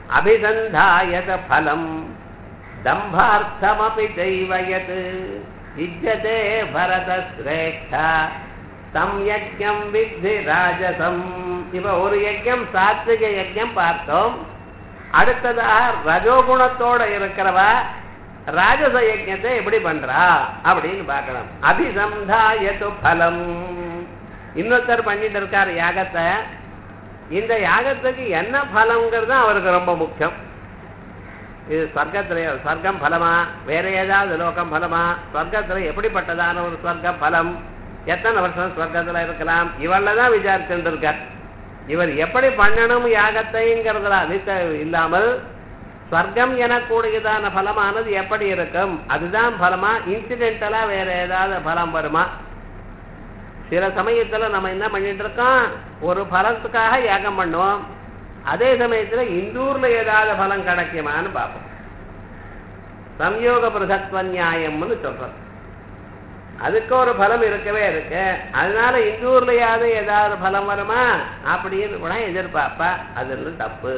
அபிசந்தாயத பலம் தம்பார்த்தமபி தெய்வயத் இஜ்ஜதே பரத ஸ்ரேஷ்டா தம் யஜ்ஞம் வித்தி ராஜசம். இப்ப ஒரு யஜ்ஞம் சாத்விக யஜ்ஞம் பார்த்தோம். அடுத்ததாக ரஜோகுணத்தோட இருக்கிறவா ராஜச யஜ்ஞத்தை எப்படி பண்றா அப்படின்னு பார்க்கணும். அபிசந்தாயது பலம். இன்னொருத்தர் பண்ணிட்டு இருக்கார் யாகத்தை. இந்த யாகத்துக்கு என்ன பலம்ங்கிறது அவருக்கு ரொம்ப முக்கியம். இது ஸ்வர்க்கம் பலமா, வேற ஏதாவது லோகம் பலமா, ஸ்வர்க்கத்துல எப்படிப்பட்டதான ஒரு ஸ்வர்க்கம் பலம், எத்தனை வருஷம் ஸ்வர்க்கத்துல இருக்கலாம், இவளதான் விசாரிச்சுட்டு இருக்கார். இவர் எப்படி பண்ணணும் யாகத்தைங்கிறதுல அதிர்த்த இல்லாமல் ஸ்வர்க்கம் எனக்கூடியதான பலமானது எப்படி இருக்கும், அதுதான் பலமா, இன்சிடென்டலா வேற ஏதாவது பலம் வருமா? சில சமயத்துல நம்ம என்ன பண்ணிட்டு இருக்கோம், ஒரு பலத்துக்காக யாகம் பண்ணுவோம், அதே சமயத்துல இந்தூர்ல ஏதாவது பலம் கிடைக்குமான்னு பார்ப்போம். சம்யோக பிரதத்வ நியாயம்னு சொல்றோம். அதுக்கு ஒரு பலம் இருக்கவே இருக்கு. அதனால இந்தூர்லயாவது ஏதாவது பலம் வருமா அப்படின்னு கூட எதிர்பார்ப்பா. அது தப்பு.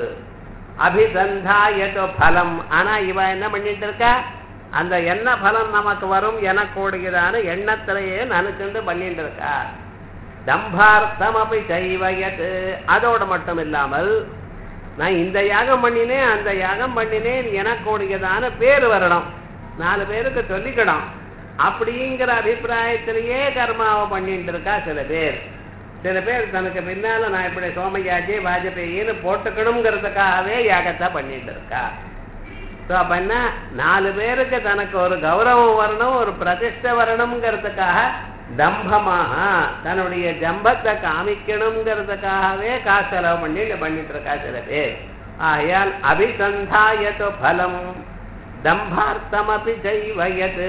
அபிசந்தாயதோ பலம். ஆனா இவ என்ன பண்ணிட்டு இருக்கா, அந்த என்ன பலம் நமக்கு வரும் எனக்கூடியதான எண்ணத்திலேயே நினைச்சுட்டு பண்ணிட்டு இருக்கா. தம்பார்த்தம் அப்படி செய்வயது. அதோட மட்டும் இல்லாமல் நான் இந்த யாகம் பண்ணினேன் அந்த யாகம் பண்ணினேன் எனக்கூடியதான பேர் வரணும், 4 பேருக்கு சொல்லிக்கணும் அப்படிங்கிற அபிப்பிராயத்திலேயே கர்மாவை பண்ணிட்டு இருக்கா சில பேர். சில பேர் தனக்கு பின்னால நான் இப்படி சோமயாஜி வாஜபேயின்னு போட்டுக்கணுங்கிறதுக்காகவே யாகத்தை பண்ணிட்டு இருக்கா. ஸோ அப்ப என்ன, 4 பேருக்கு தனக்கு ஒரு கௌரவம் வரணும், ஒரு பிரதிஷ்டை வரணுங்கிறதுக்காக தம்பமாக தன்னுடைய ஜம்பத்தை காமிக்கணுங்கிறதுக்காகவே காசு செலவு பண்ணிட்டு இருக்கா சில பேர். ஆயால் அபிசந்தாயது பலம் தம்பார்த்தமபி செய்வயத்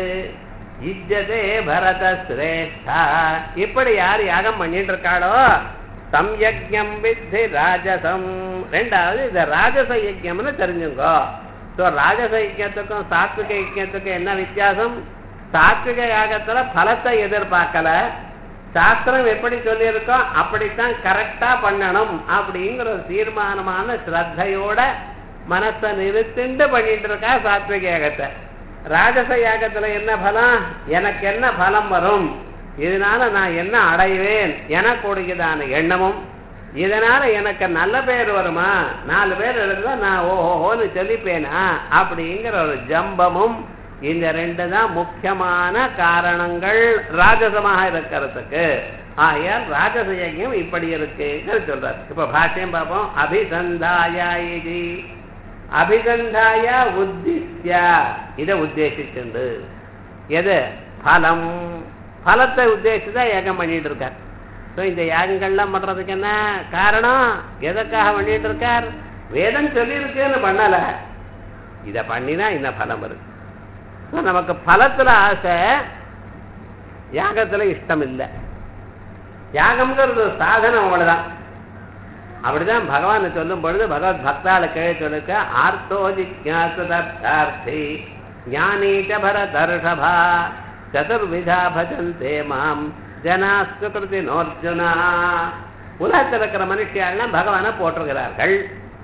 இஜ்ஜதே பரத ஸ்ரேஷ்டா. இப்படி யார் யாகம் பண்ணிட்டு இருக்காளோ தம் யஜ்ஞம் வித்தி ராஜசம். ரெண்டாவது இந்த ராஜச யஜ்ஞம்னு தெரிஞ்சுங்கோ. ஸோ ராஜச யஜ்ஞத்துக்கும் சாத்விக யஜ்ஞத்துக்கும் என்ன வித்தியாசம்? சாத்விக யாகத்துல பலத்தை எதிர்பார்க்கல, சாஸ்திரம் எப்படி சொல்லியிருக்கோ அப்படித்தான் கரெக்டா பண்ணணும் அப்படிங்கிற ஒரு தீர்மானமான ஸ்ரத்தையோட மனசை நிறுத்திண்டு பண்ணிட்டு இருக்கா சாத்விக யாகத்தை. ராஜச யாகத்துல என்ன பலம், எனக்கு என்ன பலம் வரும், இதனால நான் என்ன அடைவேன் எனக்கூடியதான எண்ணமும், இதனால எனக்கு நல்ல பேர் வருமா, 4 பேர் எடுத்தா நான் ஓஹோன்னு சொல்லிப்பேனா அப்படிங்கிற ஒரு ஜம்பமும், இந்த 2 தான் முக்கியமான காரணங்கள் ராஜசமாக இருக்கிறதுக்கு. ஆயால் ராஜச யஜ்ஞம் இப்படி இருக்குன்னு சொல்றார். இப்ப பாஷ்யம் பார்ப்போம். அபிசந்தாயா இது அபிசந்தாயா உத்திஷ்யா, இதை உத்தேசிச்சுண்டு எது பலம், பலத்தை உத்தேசிச்சுதான் யாகம் பண்ணிட்டு இருக்கார். ஸோ இந்த யாகங்கள்லாம் பண்றதுக்கு என்ன காரணம், எதற்காக பண்ணிட்டு இருக்கார்? வேதம் சொல்லியிருக்குன்னு பண்ணல, இதை பண்ணினா இந்த பலம் இருக்கு. நமக்கு பலத்துல ஆசை, யாகத்துல இஷ்டம் இல்லை. யாகம்ங்கிறது சாதனம், அவ்வளவுதான். அப்படிதான் பகவான் சொல்லும் பொழுது பகவத் பக்தாளுக்கு சொல்லிருக்க ஆர்த்தோ ஜிக்ஞாசுதார்த்தி ஞானீச்ச பரதர்ஷபா சதுர்விதா பஜந்தே மாம் ஜனாஸ்து கிருதினோர்ஜுனா. உலகத்தில் இருக்கிற மனுஷியாள்லாம் பகவானை போற்றுகிறார்கள்.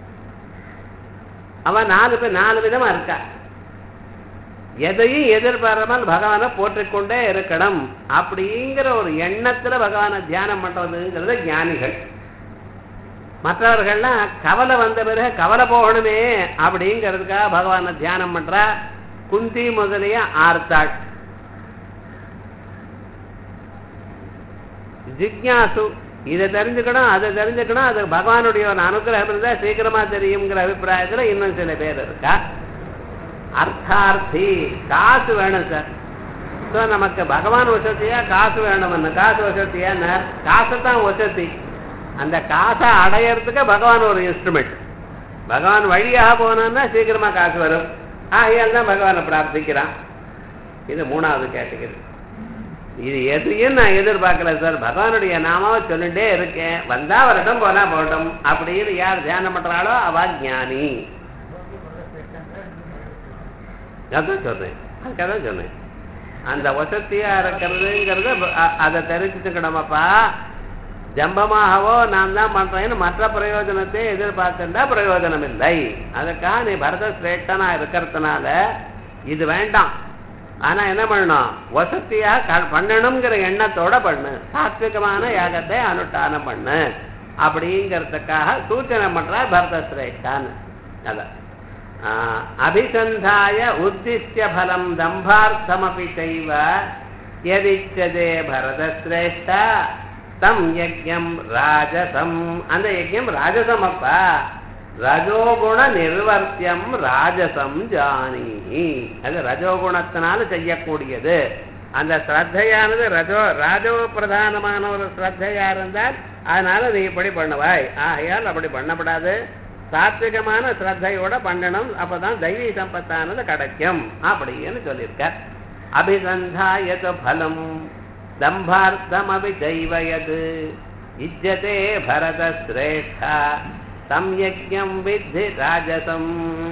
அவன் 4 விதமா இருக்கா. எதையும் எதிர்பாராமல் பகவானை போற்றிக்கொண்டே இருக்கணும் அப்படிங்கிற ஒரு எண்ணத்துல பகவானை தியானம் பண்றதுங்கிறது ஞானிகள். மற்றவர்கள்லாம் கவலை வந்த பிறகு கவலை போகணுமே அப்படிங்கிறதுக்காக பகவானை தியானம் பண்றா. குந்தி முதலிய ஆர்த்தாள். ஜிக்ஞாசு, இதை தெரிஞ்சுக்கணும் அதை தெரிஞ்சுக்கணும், அது பகவானுடைய ஒரு அனுகிரகம் இருந்தா சீக்கிரமா தெரியுங்கிற அபிப்பிராயத்துல இன்னும் சில பேர் இருக்கா. அர்த்தார்த்தி, காசு வேணும் சார். ஸோ நமக்கு பகவான் வசதியா காசு வேணும்னு, காசு வசதியா, காசைத்தான் வசதி. அந்த காசை அடையறதுக்கு பகவான் ஒரு இன்ஸ்ட்ருமெண்ட். பகவான் வழியாக போனோம்னா சீக்கிரமா காசு வரும். ஆகையால் தான் பகவானை பிரார்த்திக்கிறான். இது 3வது கேட்டகரி. இது எதையும் நான் எதிர்பார்க்கல சார், பகவானுடைய நாமாவை சொல்லிட்டே இருக்கேன், வந்தா வரட்டும் போனா போகட்டும் அப்படின்னு யார் தியானம் பண்றாளோ அவ ஞானி. அதான் சொன்னேன், அதுக்காக சொன்னேன். அந்த வசதியா இருக்கிறதுங்கிறது அதை தெரிஞ்சுக்கணுமாப்பா. ஜம்பமாகவோ நான் தான் பண்றேன்னு மற்ற பிரயோஜனத்தை எதிர்பார்த்துட்டா பிரயோஜனம் இல்லை. அதுக்காக நீ பரத சிரேஷ்டனா இருக்கிறதுனால இது வேண்டாம். ஆனா என்ன பண்ணணும், வசதியா பண்ணணுங்கிற எண்ணத்தோட பண்ணு, சாத்விகமான யாகத்தை அனுஷ்டானம் பண்ணு அப்படிங்கிறதுக்காக சூச்சனை பண்ற பரத சிரேஷ்டான்னு. அதான் அபிசந்தாய உத்திஷ்ய பலம் தம்பார்த்தமபி செய்வ யதிச்சதே பரத சிரேஷ்டா தம் யஜ்ஞம் ராஜசம். அந்த யஜ்ஞம் ராஜசம். அப்பா ரஜோகுண நிர்வர்த்தியம் ராஜசம் ஜானி. அது ரஜோகுணத்தினால செய்யக்கூடியது. அந்த ஸ்ரத்தையானது ராஜோ பிரதானமான ஒரு ஸ்ரத்தையா இருந்தால் அதனால நீ இப்படி பண்ணுவாய். ஆகையால் அப்படி பண்ணப்படாது, சாத்விகமான ஸ்ரத்தையோட பண்ணணும். அப்பதான் தெய்வீ சம்பத்தானது கிடைக்கும் அப்படின்னு சொல்லியிருக்க. அபிசந்தாயது பலம் தம்பார்த்தமபி செய்வயது இஜ்ஜதே பரத சிரேஷ்டா தம் யஜ்ஞம் வித்தி ராஜசம்.